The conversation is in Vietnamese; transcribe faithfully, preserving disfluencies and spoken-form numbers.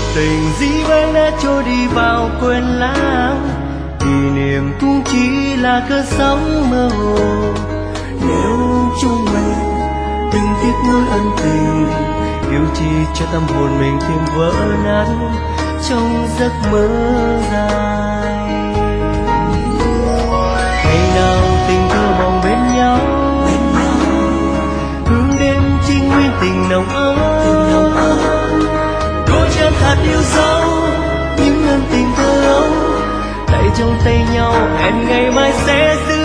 tình dĩ vãng đã trôi đi vào quên lãng, kỷ niệm cũng chỉ là cơn sóng mơ hồ. Nếu chúng mình đừng tiếc nuối ân tình, yêu chi cho tâm hồn mình thêm vỡ nát trong giấc mơ dài. Ngày nào tình thơ mong bên nhau, hướng đến chính nguyên tình nồng ấm, đôi chân thật yêu dấu những ân tình thơ ấu, tay trong tay nhau hẹn ngày mai sẽ giữ